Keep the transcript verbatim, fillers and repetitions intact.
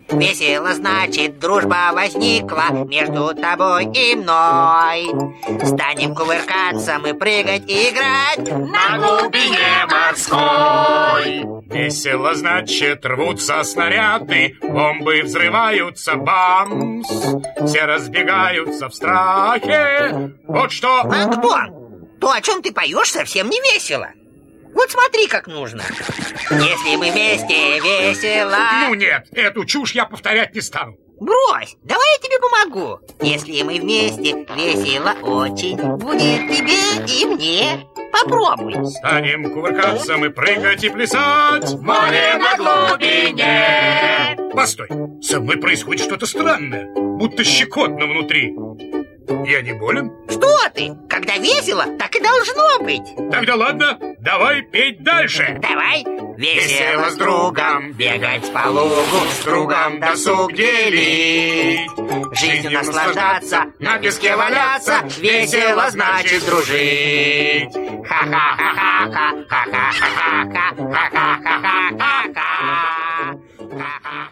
Весело, значит, дружба возникла между тобой и мной. Станем кувыркаться, мы прыгать и играть на глубине морской. Весело, значит, рвутся снаряды, бомбы взрываются, бамс. Все разбегаются в страхе. Вот что... Антон, то, о чем ты поешь, совсем не весело. Вот смотри, как нужно. Если мы вместе, весело. Ну нет, эту чушь я повторять не стану. Брось, давай я тебе помогу. Если мы вместе, весело очень будет тебе и мне. Попробуй. Станем кувыркаться, мы прыгать и плясать в море на глубине. Постой, со мной происходит что-то странное, будто щекотно внутри. Я не болен? Что ты? Когда весело, так и должно быть. Тогда ладно, давай петь дальше. Давай. Весело с другом бегать по лугу, с другом досуг делить, жизнью наслаждаться, на песке валяться, весело значит дружить. Ха-ха-ха-ха-ха, ха-ха-ха-ха, ха-ха-ха-ха-ха.